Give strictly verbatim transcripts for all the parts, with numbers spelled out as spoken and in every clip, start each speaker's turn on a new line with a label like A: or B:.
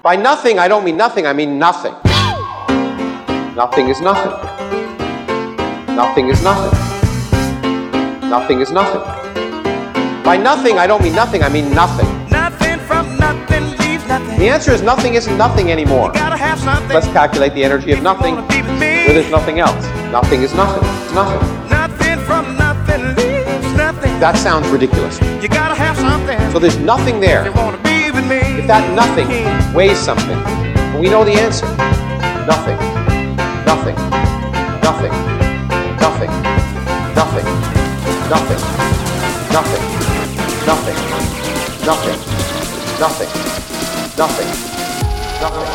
A: By nothing, I don't mean nothing, I mean nothing. Nothing is nothing. Nothing is nothing. Nothing is nothing. By nothing, I don't mean nothing, I mean nothing.
B: Nothing from nothing leaves nothing.
A: The answer is nothing isn't nothing anymore.
B: You gotta have something.
A: Let's calculate the energy of nothing where there's nothing else. Nothing is nothing. It's nothing.
B: Nothing from nothing leaves nothing.
A: That sounds ridiculous.
B: You gotta have something.
A: So there's nothing there.
B: You wanna be with me.
A: If that nothing weighs something, and we know the answer. Nothing. Nothing. Nothing. Nothing. Nothing. Nothing. Nothing. Nothing. Nothing. Nothing. Nothing. Nothing.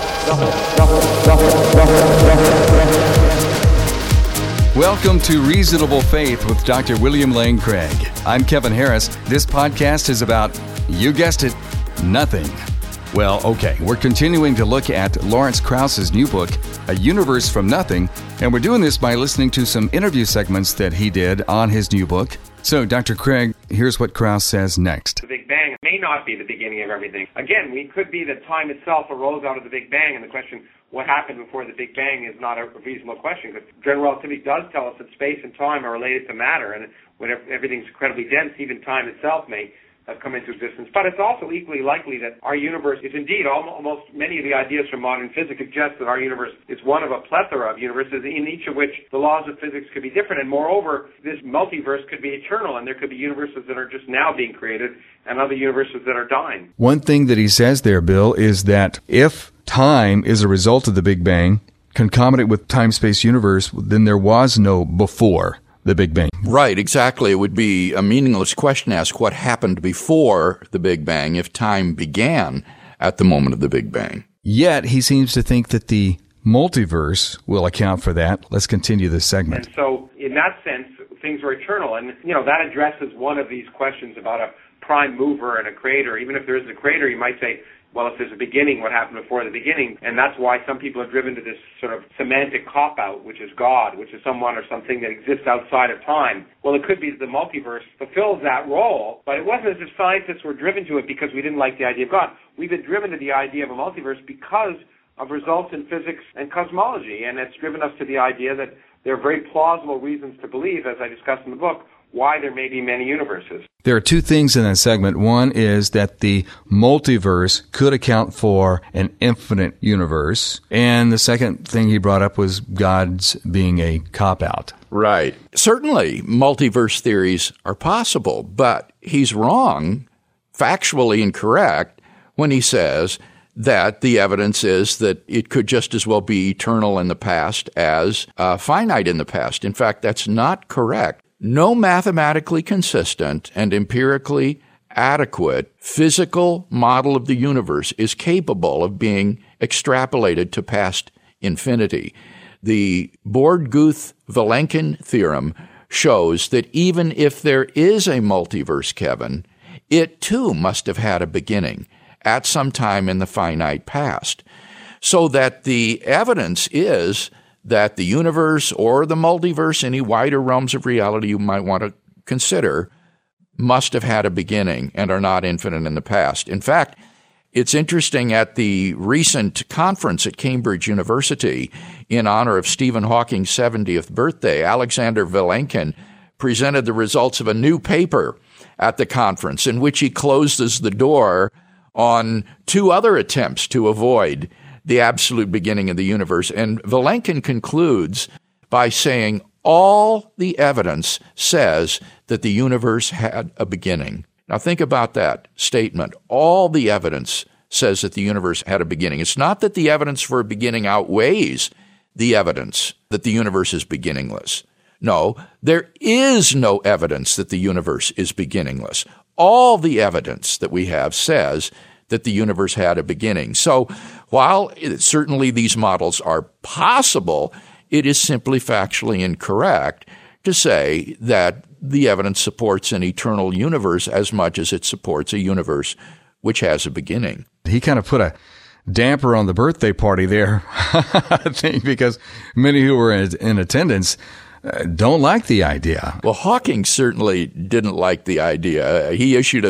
C: Welcome to Reasonable Faith with Doctor William Lane Craig. I'm Kevin Harris. This podcast is about, you guessed it, nothing. Well, okay, we're continuing to look at Lawrence Krauss's new book, A Universe from Nothing, and we're doing this by listening to some interview segments that he did on his new book. So, Doctor Craig, here's what Krauss says next.
D: The Big Bang may not be the beginning of everything. Again, we could be that time itself arose out of the Big Bang, and the question, what happened before the Big Bang, is not a reasonable question, because general relativity does tell us that space and time are related to matter, and when everything's incredibly dense, even time itself may have come into existence. But it's also equally likely that our universe is indeed, almost many of the ideas from modern physics suggest that our universe is one of a plethora of universes, in each of which the laws of physics could be different. And moreover, this multiverse could be eternal, and there could be universes that are just now being created and other universes that are dying.
C: One thing that he says there, Bill, is that if time is a result of the Big Bang, concomitant with time-space universe, then there was no before the Big Bang.
E: Right, exactly. It would be a meaningless question to ask what happened before the Big Bang if time began at the moment of the Big Bang.
C: Yet, he seems to think that the multiverse will account for that. Let's continue this segment.
D: And so, in that sense, things are eternal. And, you know, that addresses one of these questions about a prime mover and a creator. Even if there is a creator, you might say, well, if there's a beginning, what happened before the beginning? And that's why some people are driven to this sort of semantic cop-out, which is God, which is someone or something that exists outside of time. Well, it could be that the multiverse fulfills that role, but it wasn't as if scientists were driven to it because we didn't like the idea of God. We've been driven to the idea of a multiverse because of results in physics and cosmology, and it's driven us to the idea that there are very plausible reasons to believe, as I discussed in the book, why there may be many universes.
C: There are two things in that segment. One is that the multiverse could account for an infinite universe. And the second thing he brought up was God's being a cop-out.
E: Right. Certainly, multiverse theories are possible, but he's wrong, factually incorrect, when he says that the evidence is that it could just as well be eternal in the past as uh, finite in the past. In fact, that's not correct. No mathematically consistent and empirically adequate physical model of the universe is capable of being extrapolated to past infinity. The Born-Guth-Vilenkin theorem shows that even if there is a multiverse, Kevin, it too must have had a beginning at some time in the finite past. So that the evidence is that the universe or the multiverse, any wider realms of reality you might want to consider, must have had a beginning and are not infinite in the past. In fact, it's interesting, at the recent conference at Cambridge University in honor of Stephen Hawking's seventieth birthday, Alexander Vilenkin presented the results of a new paper at the conference in which he closes the door on two other attempts to avoid the absolute beginning of the universe. And Vilenkin concludes by saying all the evidence says that the universe had a beginning. Now think about that statement. All the evidence says that the universe had a beginning. It's not that the evidence for a beginning outweighs the evidence that the universe is beginningless. No, there is no evidence that the universe is beginningless. All the evidence that we have says that the universe had a beginning. So while it, certainly these models are possible, it is simply factually incorrect to say that the evidence supports an eternal universe as much as it supports a universe which has a beginning.
C: He kind of put a damper on the birthday party there, I think, because many who were in, in attendance uh, don't like the idea.
E: Well, Hawking certainly didn't like the idea. Uh, he issued a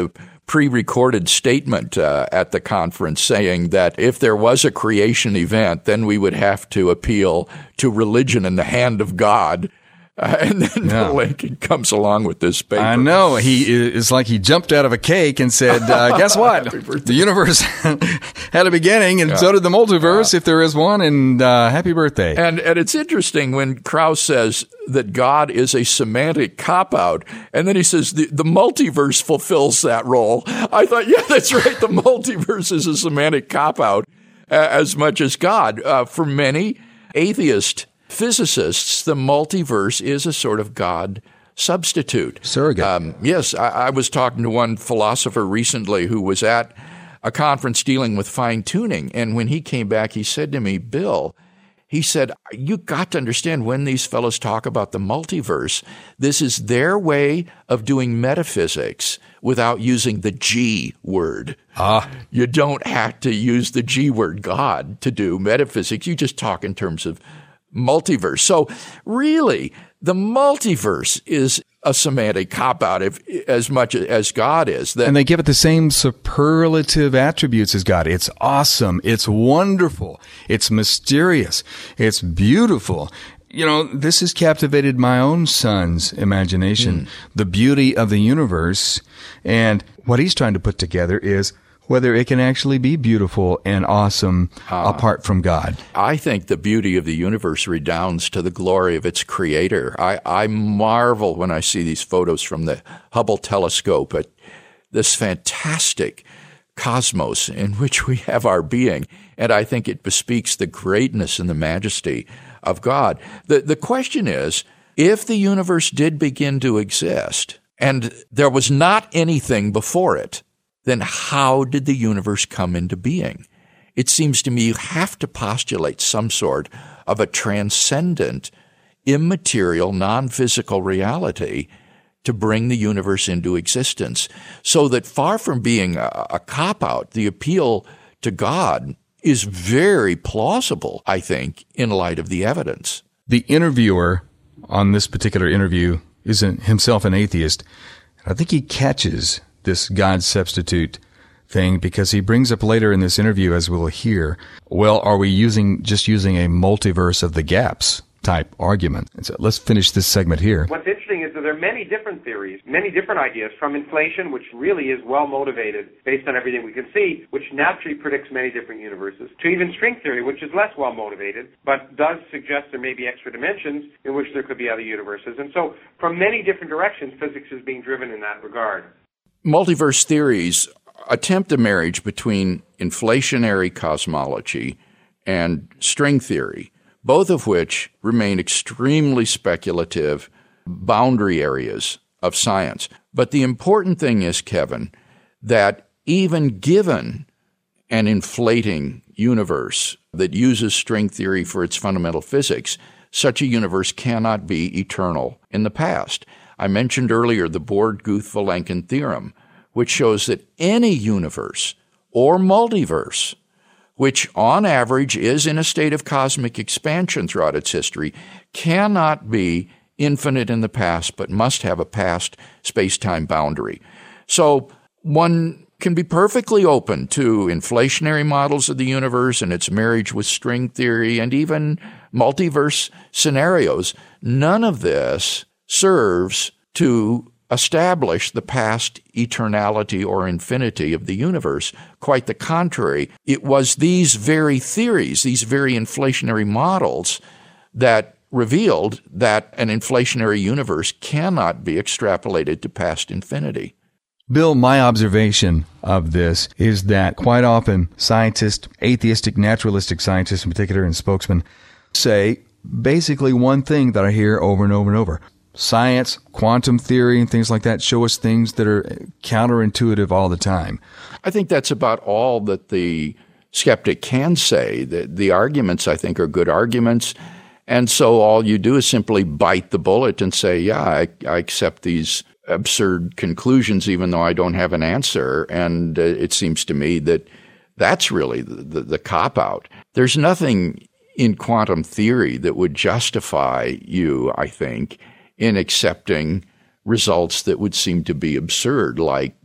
E: pre-recorded statement uh, at the conference saying that if there was a creation event, then we would have to appeal to religion in the hand of God. Uh, and then
C: yeah.
E: Bill Lincoln comes along with this paper.
C: I know. He is like he jumped out of a cake and said, uh, guess what? The universe had a beginning, and yeah. so did the multiverse, yeah. if there is one, and uh, happy birthday.
E: And, and it's interesting when Krauss says that God is a semantic cop-out, and then he says the, the multiverse fulfills that role. I thought, yeah, that's right. The multiverse is a semantic cop-out uh, as much as God. Uh, for many atheists, physicists, the multiverse is a sort of God substitute.
C: Surrogate.
E: Um, yes, I, I was talking to one philosopher recently who was at a conference dealing with fine-tuning, and when he came back, he said to me, Bill, he said, you got to understand when these fellows talk about the multiverse, this is their way of doing metaphysics without using the G word.
C: Ah.
E: You don't have to use the G word, God, to do metaphysics. You just talk in terms of multiverse. So really, the multiverse is a semantic cop-out if, as much as God is. That,
C: and they give it the same superlative attributes as God. It's awesome. It's wonderful. It's mysterious. It's beautiful. You know, this has captivated my own son's imagination, mm. the beauty of the universe. And what he's trying to put together is whether it can actually be beautiful and awesome uh, apart from God.
E: I think the beauty of the universe redounds to the glory of its creator. I, I marvel when I see these photos from the Hubble telescope at this fantastic cosmos in which we have our being, and I think it bespeaks the greatness and the majesty of God. The, the question is, if the universe did begin to exist and there was not anything before it, then how did the universe come into being? It seems to me you have to postulate some sort of a transcendent, immaterial, non-physical reality to bring the universe into existence. So that far from being a, a cop-out, the appeal to God is very plausible, I think, in light of the evidence.
C: The interviewer on this particular interview is himself an atheist. I think he catches this God substitute thing because he brings up later in this interview, as we'll hear, well, are we using just using a multiverse of the gaps type argument? And so let's finish this segment here.
D: What's interesting is that there are many different theories, many different ideas, from inflation, which really is well motivated based on everything we can see, which naturally predicts many different universes, to even string theory, which is less well motivated, but does suggest there may be extra dimensions in which there could be other universes. And so from many different directions, physics is being driven in that regard.
E: Multiverse theories attempt a marriage between inflationary cosmology and string theory, both of which remain extremely speculative boundary areas of science. But the important thing is, Kevin, that even given an inflating universe that uses string theory for its fundamental physics, such a universe cannot be eternal in the past. I mentioned earlier the Born-Guth-Vilenkin theorem, which shows that any universe or multiverse, which on average is in a state of cosmic expansion throughout its history, cannot be infinite in the past, but must have a past space-time boundary. So one can be perfectly open to inflationary models of the universe and its marriage with string theory and even multiverse scenarios. None of this serves to establish the past eternality or infinity of the universe. Quite the contrary. It was these very theories, these very inflationary models, that revealed that an inflationary universe cannot be extrapolated to past infinity.
C: Bill, my observation of this is that quite often scientists, atheistic, naturalistic scientists in particular, and spokesmen, say basically one thing that I hear over and over and over. Science, quantum theory, and things like that show us things that are counterintuitive all the time.
E: I think that's about all that the skeptic can say. The, the arguments, I think, are good arguments. And so all you do is simply bite the bullet and say, yeah, I, I accept these absurd conclusions, even though I don't have an answer. And uh, it seems to me that that's really the, the, the cop-out. There's nothing in quantum theory that would justify you, I think, in accepting results that would seem to be absurd, like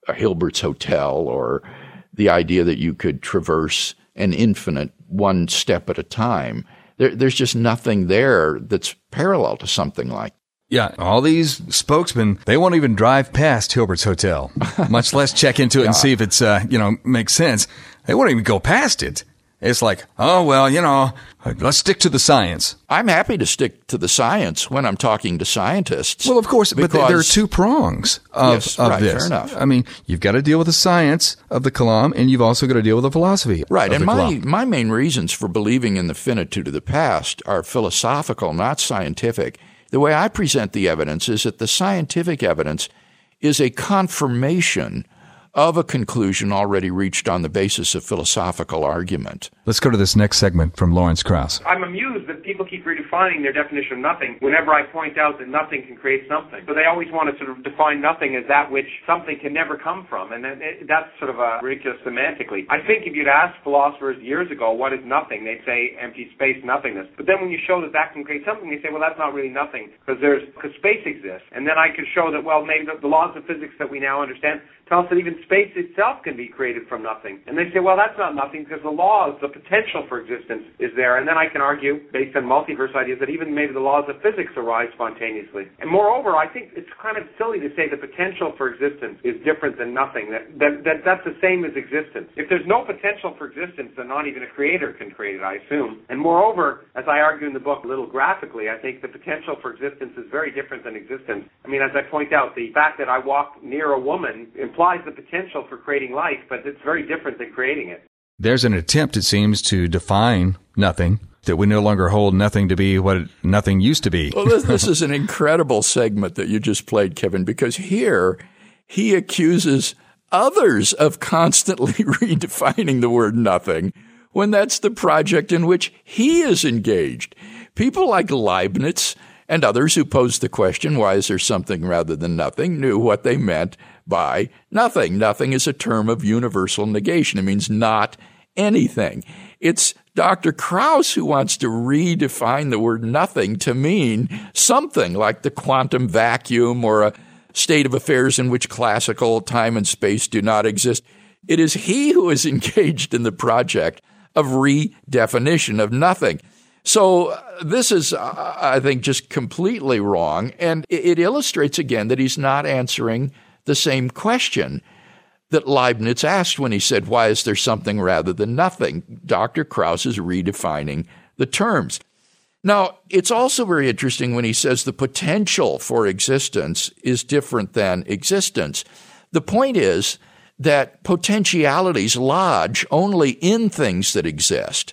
E: a Hilbert's Hotel or the idea that you could traverse an infinite one step at a time. There, there's just nothing there that's parallel to something like that.
C: Yeah, all these spokesmen, they won't even drive past Hilbert's Hotel, much less check into it yeah. and see if it's, uh, you know, makes sense. They won't even go past it. It's like, oh, well, you know, let's stick to the science.
E: I'm happy to stick to the science when I'm talking to scientists.
C: Well, of course, but there are two prongs of,
E: yes,
C: of
E: right,
C: this.
E: Fair enough.
C: I mean, you've got to deal with the science of the Kalam, and you've also got to deal with the philosophy
E: right,
C: of
E: and
C: the
E: my,
C: Kalam.
E: my main reasons for believing in the finitude of the past are philosophical, not scientific. The way I present the evidence is that the scientific evidence is a confirmation of a conclusion already reached on the basis of philosophical argument.
C: Let's go to this next segment from Lawrence Krauss.
D: I'm amused that people keep redefining their definition of nothing whenever I point out that nothing can create something. So they always want to sort of define nothing as that which something can never come from, and that's sort of a ridiculous semantically. I think if you'd asked philosophers years ago, what is nothing, they'd say empty space, nothingness. But then when you show that that can create something, they say, well, that's not really nothing, because there's because space exists. And then I could show that, well, maybe the, the laws of physics that we now understand tell us that even space itself can be created from nothing. And they say, well, that's not nothing because the laws, the potential for existence is there. And then I can argue, based on multiverse ideas, that even maybe the laws of physics arise spontaneously. And moreover, I think it's kind of silly to say the potential for existence is different than nothing, that, that, that that's the same as existence. If there's no potential for existence, then not even a creator can create it, I assume. And moreover, as I argue in the book a little graphically, I think the potential for existence is very different than existence. I mean, as I point out, the fact that I walk near a woman implies the potential for creating life, but it's very different than creating it.
C: There's an attempt, it seems, to define nothing, that we no longer hold nothing to be what nothing used to be.
E: Well, this, this is an incredible segment that you just played, Kevin, because here he accuses others of constantly redefining the word nothing when that's the project in which he is engaged. People like Leibniz and others who posed the question, why is there something rather than nothing, knew what they meant by nothing. Nothing is a term of universal negation. It means not anything. It's Doctor Krauss who wants to redefine the word nothing to mean something like the quantum vacuum or a state of affairs in which classical time and space do not exist. It is he who is engaged in the project of redefinition of nothing. So uh, this is, uh, I think, just completely wrong. And it, it illustrates again that he's not answering the same question that Leibniz asked when he said, why is there something rather than nothing? Doctor Krauss is redefining the terms. Now, it's also very interesting when he says the potential for existence is different than existence. The point is that potentialities lodge only in things that exist.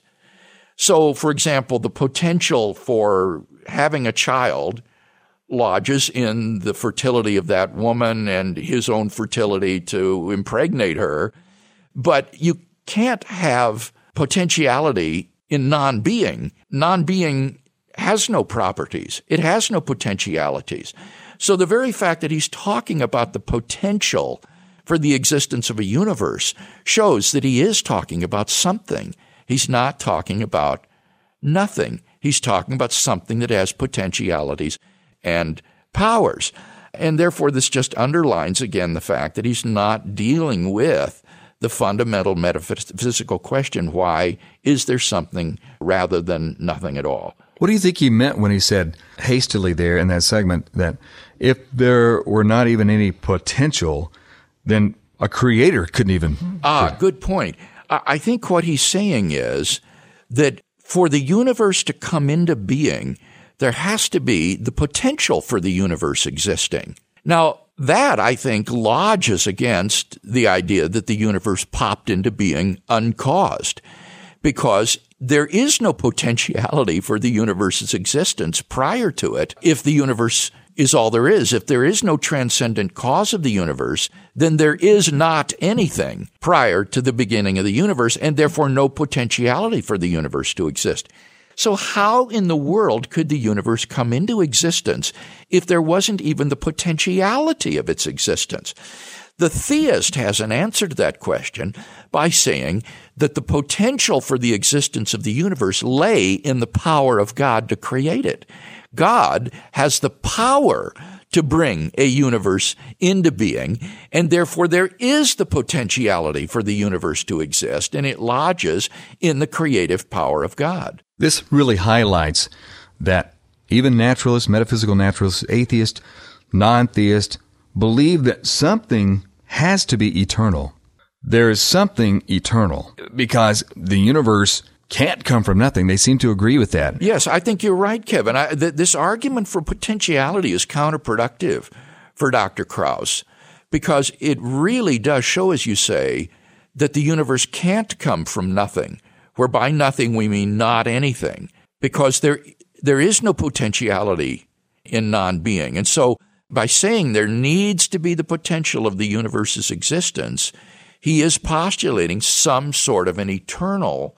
E: So, for example, the potential for having a child lodges in the fertility of that woman and his own fertility to impregnate her. But you can't have potentiality in non-being. Non-being has no properties. It has no potentialities. So the very fact that he's talking about the potential for the existence of a universe shows that he is talking about something. He's not talking about nothing. He's talking about something that has potentialities and powers. And therefore, this just underlines again the fact that he's not dealing with the fundamental metaphysical question, why is there something rather than nothing at all?
C: What do you think he meant when he said hastily there in that segment that if there were not even any potential, then a creator couldn't even...
E: Ah, good point. I think what he's saying is that for the universe to come into being, there has to be the potential for the universe existing. Now, that, I think, lodges against the idea that the universe popped into being uncaused, because there is no potentiality for the universe's existence prior to it if the universe is all there is. If there is no transcendent cause of the universe, then there is not anything prior to the beginning of the universe, and therefore no potentiality for the universe to exist. So how in the world could the universe come into existence if there wasn't even the potentiality of its existence? The theist has an answer to that question by saying that the potential for the existence of the universe lay in the power of God to create it. God has the power to bring a universe into being, and therefore there is the potentiality for the universe to exist, and it lodges in the creative power of God.
C: This really highlights that even naturalists, metaphysical naturalists, atheists, non-theists believe that something has to be eternal. There is something eternal because the universe can't come from nothing. They seem to agree with that.
E: Yes, I think you're right, Kevin. I, th- this argument for potentiality is counterproductive for Doctor Krauss because it really does show, as you say, that the universe can't come from nothing, where by nothing we mean not anything, because there there is no potentiality in non-being. And so by saying there needs to be the potential of the universe's existence, he is postulating some sort of an eternal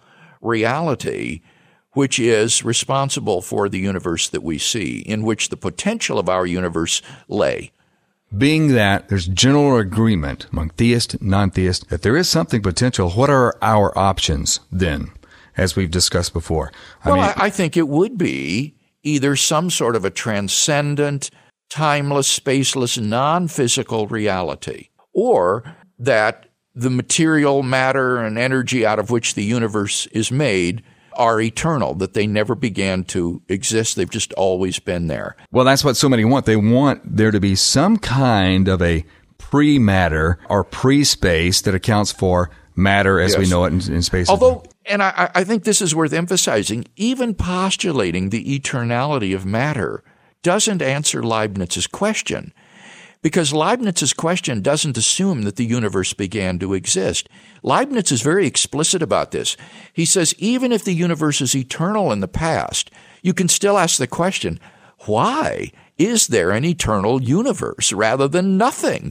E: reality which is responsible for the universe that we see, in which the potential of our universe lay.
C: Being that there's general agreement among theists and non-theists that there is something potential, what are our options then, as we've discussed before? I
E: well,
C: mean,
E: I, I think it would be either some sort of a transcendent, timeless, spaceless, non-physical reality, or that the material matter and energy out of which the universe is made are eternal, that they never began to exist. They've just always been there.
C: Well, that's what so many want. They want there to be some kind of a pre-matter or pre-space that accounts for matter as
E: Yes.
C: we know it in, in space.
E: Although, and I, I think this is worth emphasizing, even postulating the eternality of matter doesn't answer Leibniz's question. Because Leibniz's question doesn't assume that the universe began to exist. Leibniz is very explicit about this. He says, even if the universe is eternal in the past, you can still ask the question, why is there an eternal universe rather than nothing?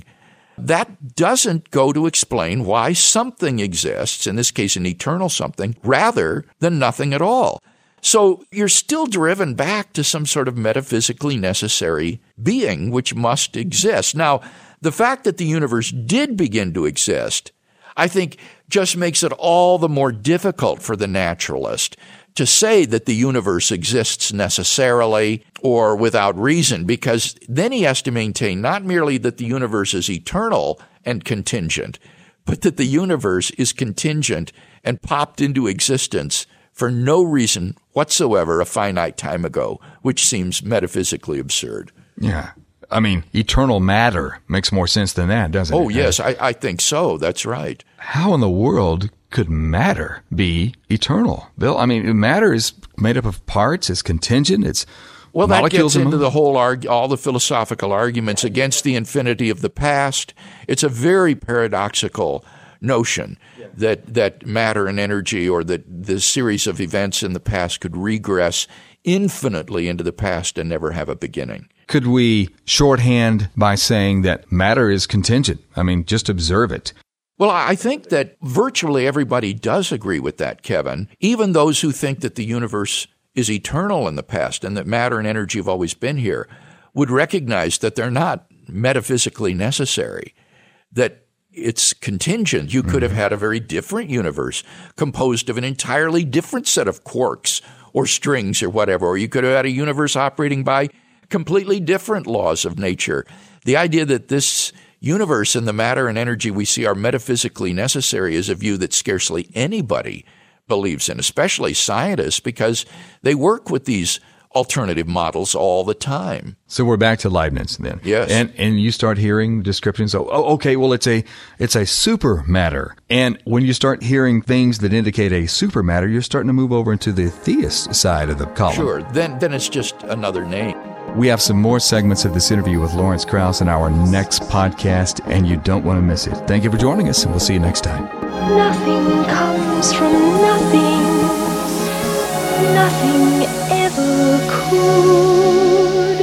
E: That doesn't go to explain why something exists, in this case an eternal something, rather than nothing at all. So you're still driven back to some sort of metaphysically necessary being which must exist. Now, the fact that the universe did begin to exist, I think, just makes it all the more difficult for the naturalist to say that the universe exists necessarily or without reason, because then he has to maintain not merely that the universe is eternal and contingent, but that the universe is contingent and popped into existence for no reason whatsoever a finite time ago, which seems metaphysically absurd.
C: Yeah. I mean, eternal matter makes more sense than that, doesn't it?
E: Oh, yes, I, I think so. That's right.
C: How in the world could matter be eternal? Bill, I mean, matter is made up of parts, it's contingent, it's
E: Well, that
C: molecules
E: gets into
C: among-
E: the whole arg- all the philosophical arguments against the infinity of the past. It's a very paradoxical notion that that matter and energy, or that the series of events in the past, could regress infinitely into the past and never have a beginning.
C: Could we shorthand by saying that matter is contingent? I mean, just observe it.
E: Well, I think that virtually everybody does agree with that, Kevin. Even those who think that the universe is eternal in the past and that matter and energy have always been here would recognize that they're not metaphysically necessary, that it's contingent. You could have had a very different universe composed of an entirely different set of quarks or strings or whatever, or you could have had a universe operating by completely different laws of nature. The idea that this universe and the matter and energy we see are metaphysically necessary is a view that scarcely anybody believes in, especially scientists, because they work with these alternative models all the time.
C: So we're back to Leibniz then.
E: Yes.
C: And and you start hearing descriptions of, oh, okay, well, it's a it's a super matter. And when you start hearing things that indicate a super matter, you're starting to move over into the theist side of the column.
E: Sure, then then it's just another name.
C: We have some more segments of this interview with Lawrence Krauss in our next podcast, and you don't want to miss it. Thank you for joining us, and we'll see you next time.
F: Nothing comes from nothing. Nothing ever could.